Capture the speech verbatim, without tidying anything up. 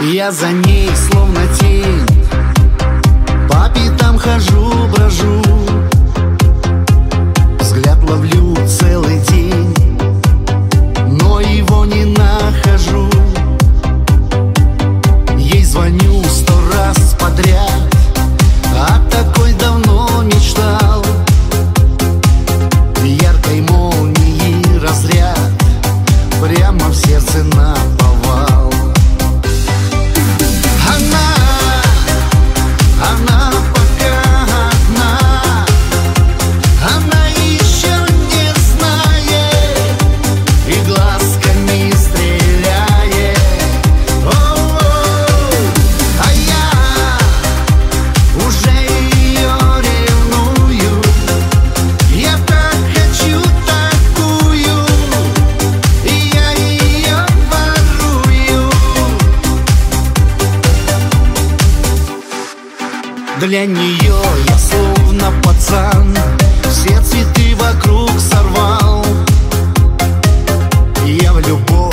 Я за ней словно тень, по пятам хожу, брожу, взгляд ловлю целый день, но его не нахожу. Ей звоню сто раз подряд, о такой давно мечтал. Яркой молнии разряд прямо в сердце наповал. Она, она пока одна, она еще не знает и глазками стреляет. О-о-о, а я уже ее ревную. Я так хочу такую, и я ее ворую. Для нее я словно пацан, все цветы вокруг сорвал. Я в любовь